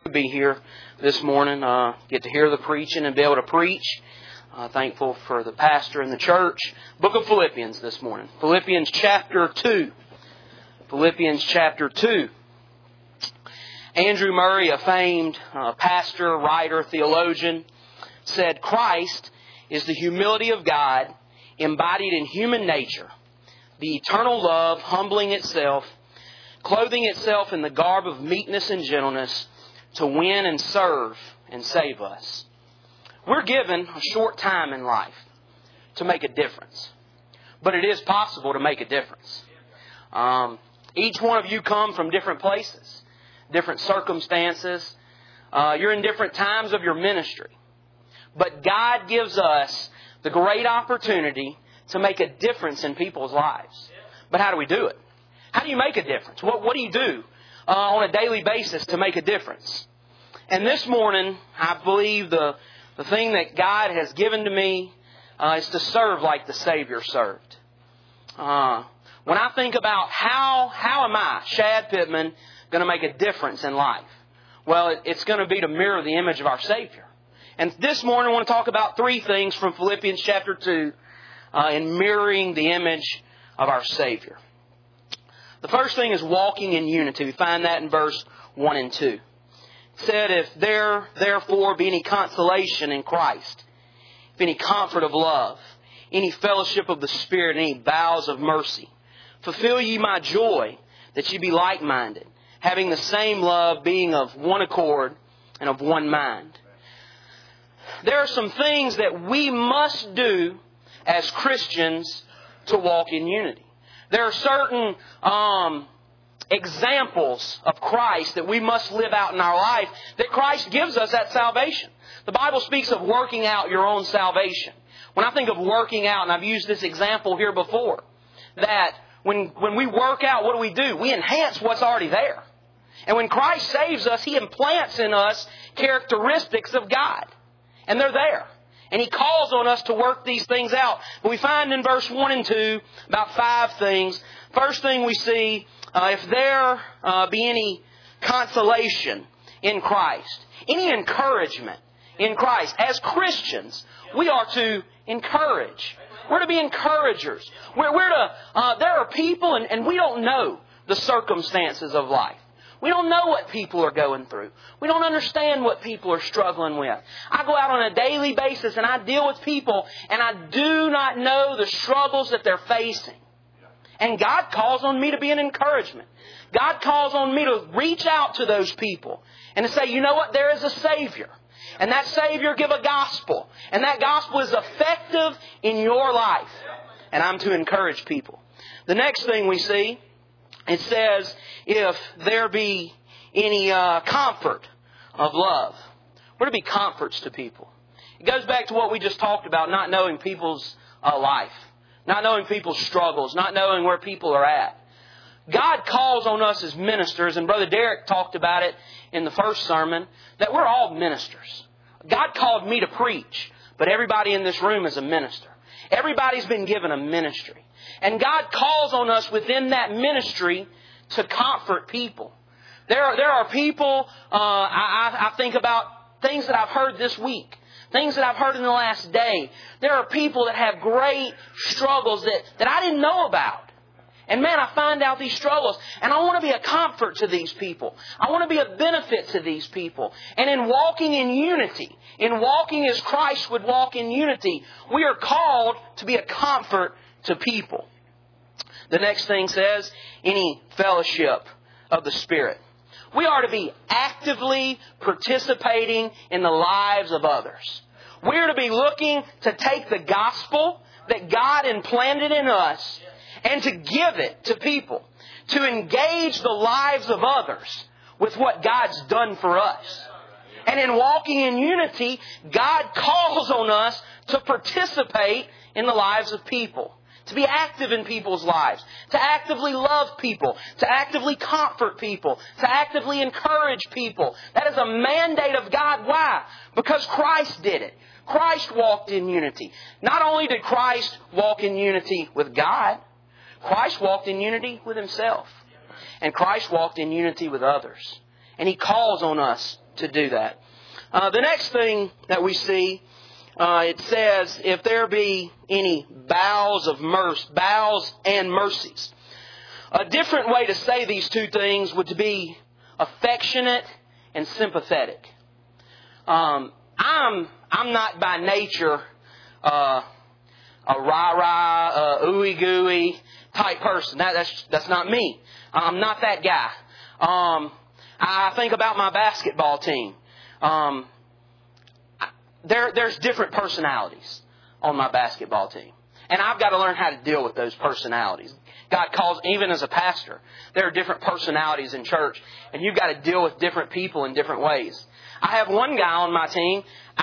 to be here this morning, get to hear the preaching and be able to preach. Thankful for the pastor and the church. Book of Philippians this morning. Philippians chapter 2. Philippians chapter 2. Andrew Murray, a famed pastor, writer, theologian, said, "Christ is the humility of God embodied in human nature, the eternal love humbling itself, clothing itself in the garb of meekness and gentleness to win and serve and save us." We're given a short time in life to make a difference. But it is possible to make a difference. Each one of you come from different places, different circumstances. You're in different times of your ministry. But God gives us the great opportunity to make a difference in people's lives. But how do we do it? How do you make a difference? What do you do on a daily basis to make a difference? And this morning, I believe the thing that God has given to me is to serve like the Savior served. When I think about how am I, Shad Pittman, going to make a difference in life? Well, it's going to be to mirror the image of our Savior. And this morning I want to talk about three things from Philippians chapter 2 in mirroring the image of our Savior. The first thing is walking in unity. We find that in verse 1 and 2. It said, "If there therefore be any consolation in Christ, if any comfort of love, any fellowship of the Spirit, any bowels of mercy, fulfill ye my joy, that ye be like-minded, having the same love, being of one accord and of one mind." There are some things that we must do as Christians to walk in unity. There are certain examples of Christ that we must live out in our life that Christ gives us at salvation. The Bible speaks of working out your own salvation. When I think of working out, and I've used this example here before, that when we work out, what do? We enhance what's already there. And when Christ saves us, He implants in us characteristics of God. And they're there. And He calls on us to work these things out. But we find in verse 1 and 2 about 5 things. First thing we see, if there be any consolation in Christ, any encouragement in Christ. As Christians, we are to encourage. We're to be encouragers. There are people, and we don't know the circumstances of life. We don't know what people are going through. We don't understand what people are struggling with. I go out on a daily basis and I deal with people and I do not know the struggles that they're facing. And God calls on me to be an encouragement. God calls on me to reach out to those people and to say, you know what? There is a Savior. And that Savior give a gospel. And that gospel is effective in your life. And I'm to encourage people. The next thing we see, it says, if there be any comfort of love. We're to be comforts to people. It goes back to what we just talked about, not knowing people's life. Not knowing people's struggles. Not knowing where people are at. God calls on us as ministers, and Brother Derek talked about it in the first sermon, that we're all ministers. God called me to preach, but everybody in this room is a minister. Everybody's been given a ministry. And God calls on us within that ministry to comfort people. There are people, I think about things that I've heard this week. Things that I've heard in the last day. There are people that have great struggles that I didn't know about. And man, I find out these struggles. And I want to be a comfort to these people. I want to be a benefit to these people. And in walking in unity, in walking as Christ would walk in unity, we are called to be a comfort to people. The next thing says, any fellowship of the Spirit. We are to be actively participating in the lives of others. We are to be looking to take the gospel that God implanted in us and to give it to people. To engage the lives of others with what God's done for us. And in walking in unity, God calls on us to participate in the lives of people. To be active in people's lives. To actively love people. To actively comfort people. To actively encourage people. That is a mandate of God. Why? Because Christ did it. Christ walked in unity. Not only did Christ walk in unity with God, Christ walked in unity with Himself. And Christ walked in unity with others. And He calls on us to do that. The next thing that we see, it says, if there be any bowels and mercies. A different way to say these two things would be affectionate and sympathetic. I'm not by nature a rah-rah, ooey-gooey type person. That's not me. I'm not that guy. I think about my basketball team. There's different personalities on my basketball team. And I've got to learn how to deal with those personalities. God calls, even as a pastor, there are different personalities in church. And you've got to deal with different people in different ways. I have one guy on my team,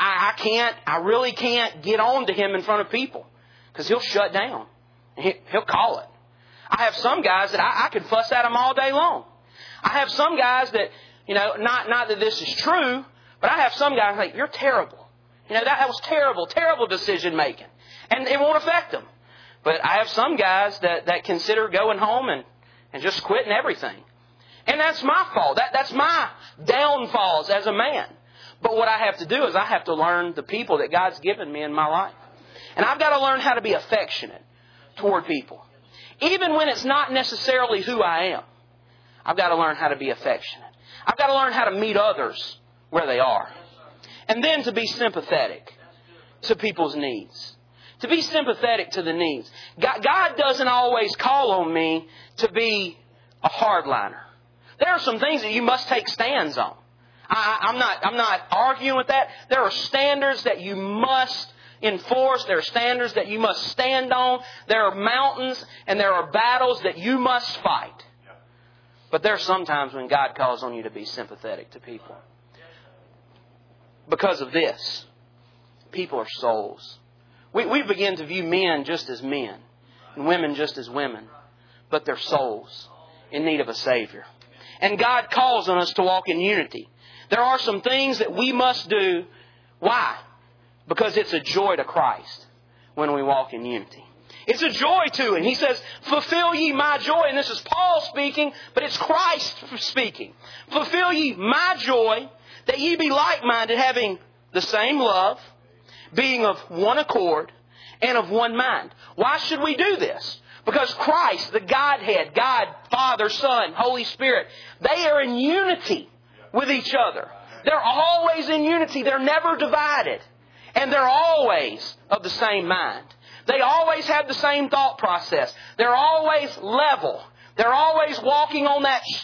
I really can't get on to him in front of people. Because he'll shut down. He'll call it. I have some guys that I could fuss at them all day long. I have some guys that, not that this is true, but I have some guys like, you're terrible. That was terrible decision making. And it won't affect them. But I have some guys that consider going home and just quitting everything. And that's my fault. That's my downfalls as a man. But what I have to do is I have to learn the people that God's given me in my life. And I've got to learn how to be affectionate toward people. Even when it's not necessarily who I am. I've got to learn how to be affectionate. I've got to learn how to meet others where they are. And then to be sympathetic to people's needs. To be sympathetic to the needs. God doesn't always call on me to be a hardliner. There are some things that you must take stands on. I'm not arguing with that. There are standards that you must enforce. There are standards that you must stand on. There are mountains and there are battles that you must fight. But there are some times when God calls on you to be sympathetic to people. Because of this, people are souls. We begin to view men just as men and women just as women. But they're souls in need of a Savior. And God calls on us to walk in unity. There are some things that we must do. Why? Because it's a joy to Christ when we walk in unity. It's a joy to Him. He says, fulfill ye my joy. And this is Paul speaking, but it's Christ speaking. Fulfill ye my joy, that ye be like-minded, having the same love, being of one accord, and of one mind. Why should we do this? Because Christ, the Godhead, God, Father, Son, Holy Spirit, they are in unity with each other. They're always in unity. They're never divided. And they're always of the same mind. They always have the same thought process. They're always level. They're always walking on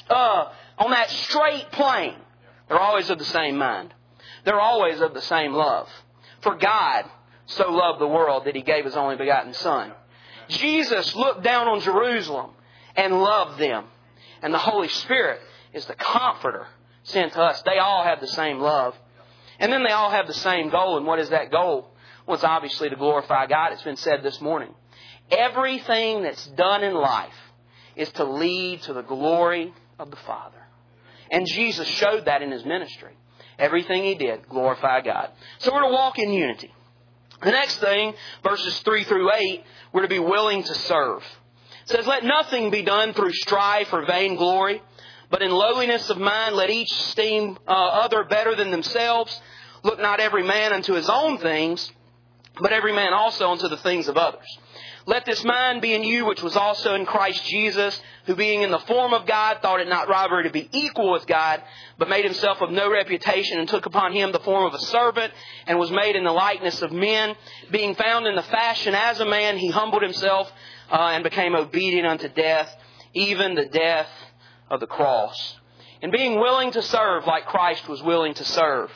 that straight plane. They're always of the same mind. They're always of the same love. For God so loved the world that He gave His only begotten Son. Jesus looked down on Jerusalem and loved them. And the Holy Spirit is the Comforter sent to us. They all have the same love. And then they all have the same goal. And what is that goal? Well, it's obviously to glorify God. It's been said this morning. Everything that's done in life is to lead to the glory of the Father. And Jesus showed that in His ministry. Everything He did, glorify God. So we're to walk in unity. The next thing, verses 3 through 8, we're to be willing to serve. It says, let nothing be done through strife or vainglory, but in lowliness of mind let each esteem other better than themselves. Look not every man unto his own things, but every man also unto the things of others. Let this mind be in you, which was also in Christ Jesus, who being in the form of God, thought it not robbery to be equal with God, but made Himself of no reputation, and took upon Him the form of a servant, and was made in the likeness of men. Being found in the fashion as a man, He humbled Himself and became obedient unto death, even the death of the cross. And being willing to serve like Christ was willing to serve,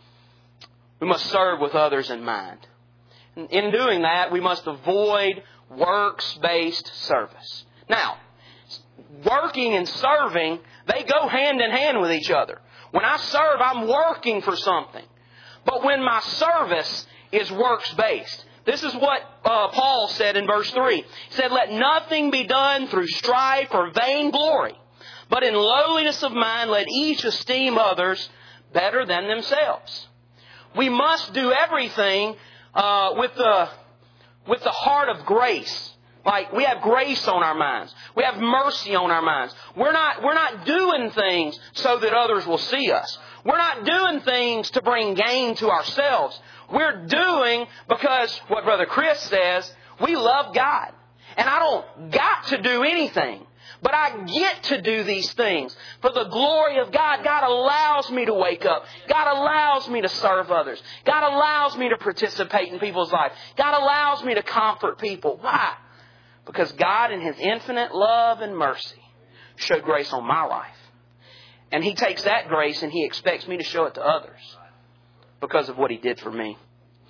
we must serve with others in mind. In doing that, we must avoid works-based service. Now, working and serving, they go hand in hand with each other. When I serve, I'm working for something. But when my service is works-based, this is what Paul said in verse 3. He said, let nothing be done through strife or vainglory, but in lowliness of mind let each esteem others better than themselves. We must do everything with the heart of grace. Like, we have grace on our minds. We have mercy on our minds. We're not doing things so that others will see us. We're not doing things to bring gain to ourselves. We're doing because, what Brother Chris says, we love God. And I don't got to do anything. But I get to do these things for the glory of God. God allows me to wake up. God allows me to serve others. God allows me to participate in people's lives. God allows me to comfort people. Why? Because God in His infinite love and mercy showed grace on my life. And He takes that grace and He expects me to show it to others because of what He did for me.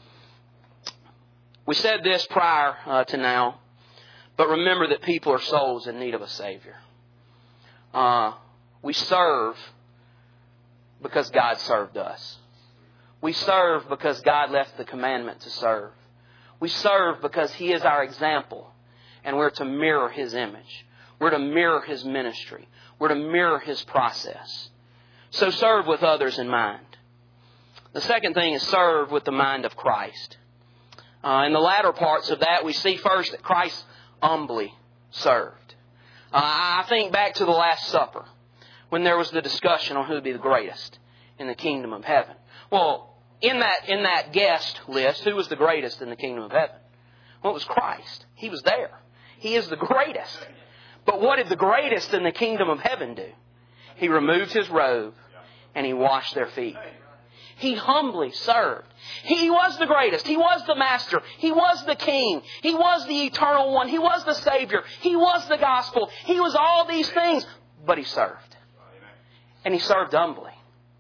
We said this prior to now, but remember that people are souls in need of a Savior. We serve because God served us. We serve because God left the commandment to serve. We serve because He is our example. And we're to mirror His image. We're to mirror His ministry. We're to mirror His process. So serve with others in mind. The second thing is serve with the mind of Christ. In the latter parts of that, we see first that Christ humbly served. I think back to the Last Supper, when there was the discussion on who would be the greatest in the kingdom of heaven. Well, in that guest list, who was the greatest in the kingdom of heaven? Well, it was Christ. He was there. He is the greatest. But what did the greatest in the kingdom of heaven do? He removed His robe and He washed their feet. He humbly served. He was the greatest. He was the master. He was the king. He was the eternal one. He was the Savior. He was the gospel. He was all these things. But He served. And He served humbly.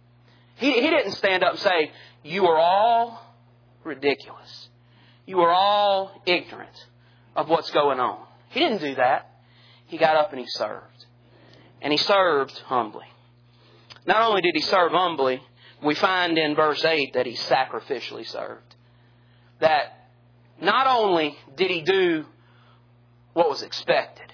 He didn't stand up and say, "You are all ridiculous. You are all ignorant of what's going on." He didn't do that. He got up and He served. And He served humbly. Not only did He serve humbly, we find in verse 8 that He sacrificially served. That not only did He do what was expected,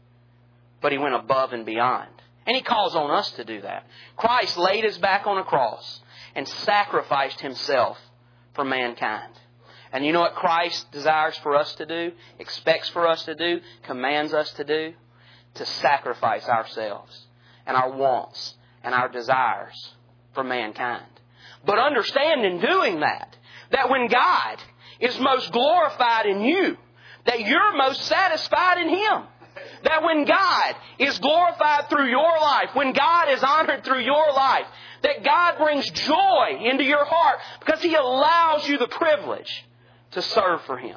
but He went above and beyond. And He calls on us to do that. Christ laid His back on a cross and sacrificed Himself for mankind. And you know what Christ desires for us to do, expects for us to do, commands us to do? To sacrifice ourselves and our wants and our desires for mankind. But understand in doing that when God is most glorified in you, that you're most satisfied in Him. That when God is glorified through your life, when God is honored through your life, that God brings joy into your heart because He allows you the privilege to serve for Him.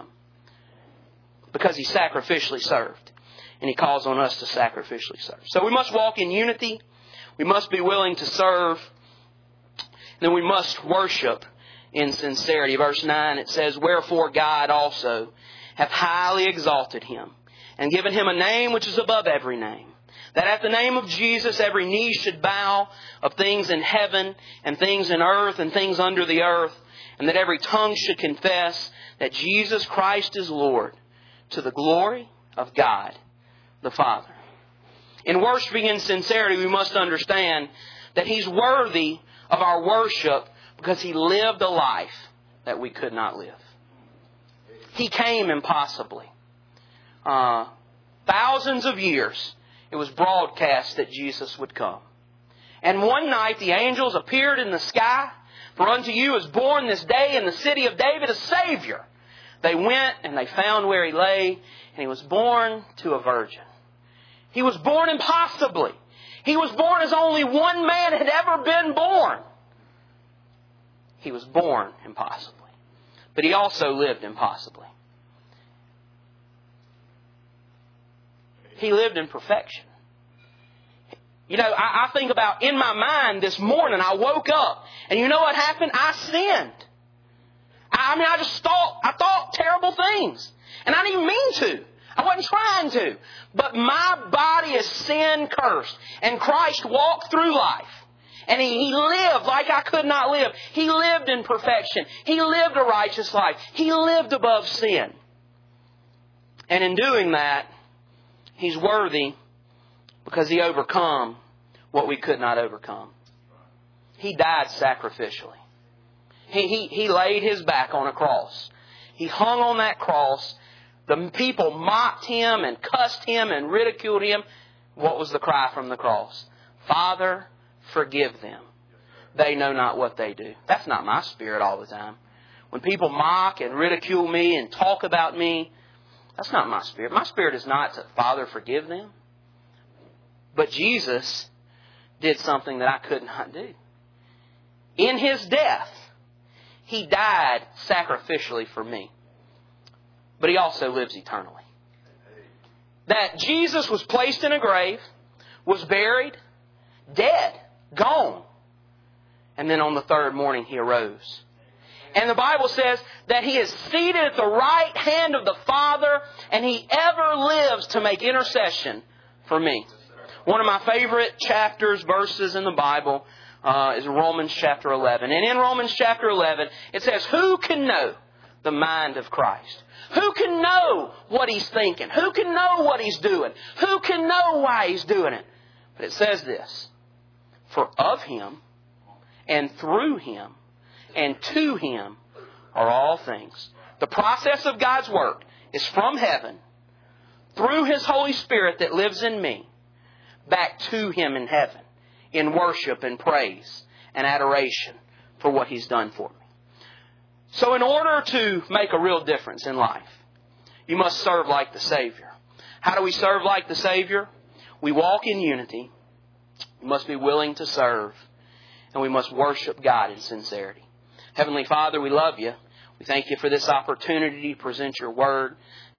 Because He sacrificially served. And He calls on us to sacrificially serve. So we must walk in unity. We must be willing to serve. Then we must worship in sincerity. Verse 9, it says, "Wherefore God also hath highly exalted Him, and given Him a name which is above every name, that at the name of Jesus every knee should bow, of things in heaven and things in earth and things under the earth, and that every tongue should confess that Jesus Christ is Lord, to the glory of God the Father." In worshiping in sincerity, we must understand that He's worthy of our worship because He lived a life that we could not live. He came impossibly. Thousands of years it was broadcast that Jesus would come. And one night the angels appeared in the sky. "For unto you is born this day in the city of David a Savior." They went and they found where He lay, and He was born to a virgin. He was born impossibly. He was born as only one man had ever been born. He was born impossibly. But He also lived impossibly. He lived in perfection. You know, I think about in my mind this morning, I woke up, and you know what happened? I sinned. I thought terrible things. And I didn't even mean to. I wasn't trying to. But my body is sin cursed. And Christ walked through life. And He lived like I could not live. He lived in perfection. He lived a righteous life. He lived above sin. And in doing that, He's worthy because He overcome what we could not overcome. He died sacrificially. He laid His back on a cross. He hung on that cross The people mocked Him and cussed Him and ridiculed Him. What was the cry from the cross? Father, forgive them. They know not what they do. That's not my spirit all the time. When people mock and ridicule me and talk about me, that's not my spirit. My spirit is not to, Father, forgive them. But Jesus did something that I could not do. In His death, He died sacrificially for me. But He also lives eternally. That Jesus was placed in a grave, was buried, dead, gone. And then on the third morning He arose. And the Bible says that He is seated at the right hand of the Father, and He ever lives to make intercession for me. One of my favorite chapters, verses in the Bible is Romans chapter 11. And in Romans chapter 11, it says, who can know the mind of Christ? Who can know what He's thinking? Who can know what He's doing? Who can know why He's doing it? But it says this, for of Him and through Him and to Him are all things. The process of God's work is from heaven, through His Holy Spirit that lives in me, back to Him in heaven, in worship and praise and adoration for what He's done for me. So in order to make a real difference in life, you must serve like the Savior. How do we serve like the Savior? We walk in unity. We must be willing to serve. And we must worship God in sincerity. Heavenly Father, we love You. We thank You for this opportunity to present Your Word.